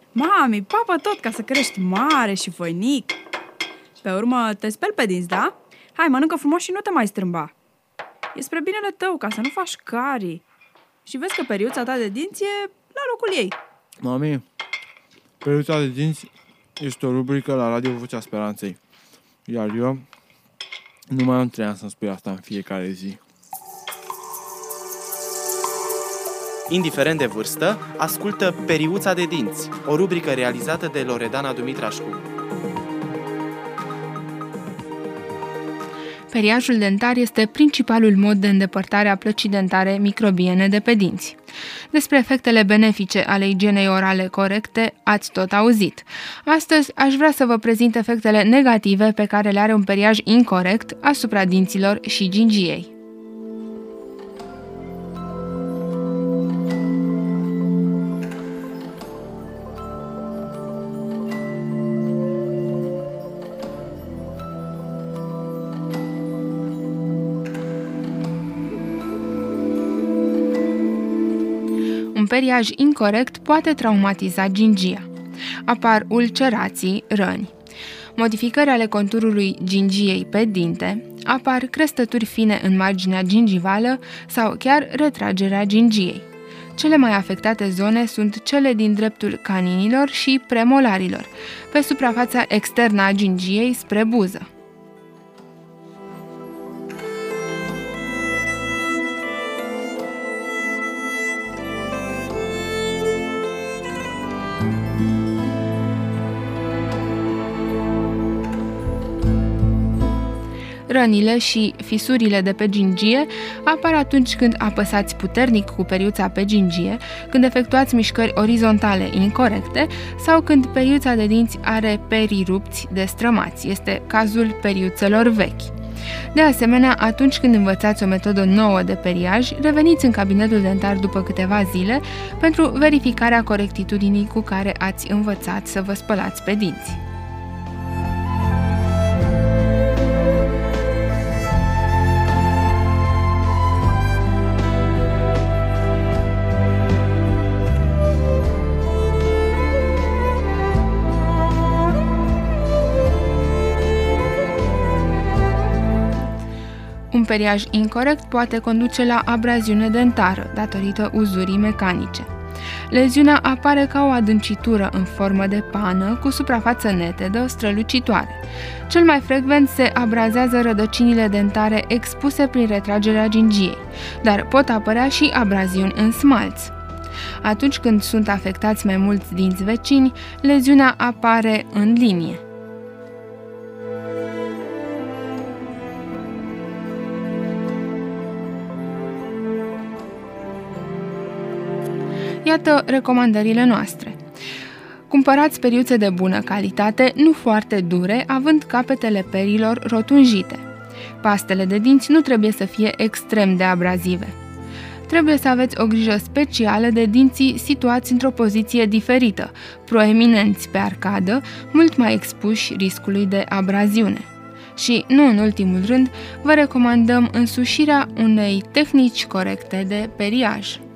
Mami, papă tot ca să crești mare și voinic. Pe urmă te speli pe dinți, da? Hai, mănâncă frumos și nu te mai strâmba. E spre binele tău, ca să nu faci carii. Și vezi că periuța ta de dinți e la locul ei. Mami, periuța de dinți este o rubrică la Radio Vocea Speranței. Iar eu nu mai am 3 ani să-mi spui asta în fiecare zi. Indiferent de vârstă, ascultă Periuța de dinți, o rubrică realizată de Loredana Dumitrașcu. Periajul dentar este principalul mod de îndepărtare a plăcii dentare microbiene de pe dinți. Despre efectele benefice ale igienei orale corecte ați tot auzit. Astăzi aș vrea să vă prezint efectele negative pe care le are un periaj incorect asupra dinților și gingiei. Un periaj incorect poate traumatiza gingia. Apar ulcerații, răni. Modificări ale conturului gingiei pe dinte, apar crestături fine în marginea gingivală sau chiar retragerea gingiei. Cele mai afectate zone sunt cele din dreptul caninilor și premolarilor, pe suprafața externă a gingiei spre buză. Rănile și fisurile de pe gingie apar atunci când apăsați puternic cu periuța pe gingie, când efectuați mișcări orizontale incorecte sau când periuța de dinți are perii rupți destrămați. Este cazul periuțelor vechi. De asemenea, atunci când învățați o metodă nouă de periaj, reveniți în cabinetul dentar după câteva zile pentru verificarea corectitudinii cu care ați învățat să vă spălați pe dinți. Un periaj incorect poate conduce la abraziune dentară, datorită uzurii mecanice. Leziunea apare ca o adâncitură în formă de pană cu suprafață netedă, strălucitoare. Cel mai frecvent se abrazează rădăcinile dentare expuse prin retragerea gingiei, dar pot apărea și abraziuni în smalț. Atunci când sunt afectați mai mulți dinți vecini, leziunea apare în linie. Iată recomandările noastre. Cumpărați periuțe de bună calitate, nu foarte dure, având capetele perilor rotunjite. Pastele de dinți nu trebuie să fie extrem de abrazive. Trebuie să aveți o grijă specială de dinții situați într-o poziție diferită, proeminenți pe arcadă, mult mai expuși riscului de abraziune. Și, nu în ultimul rând, vă recomandăm însușirea unei tehnici corecte de periaj.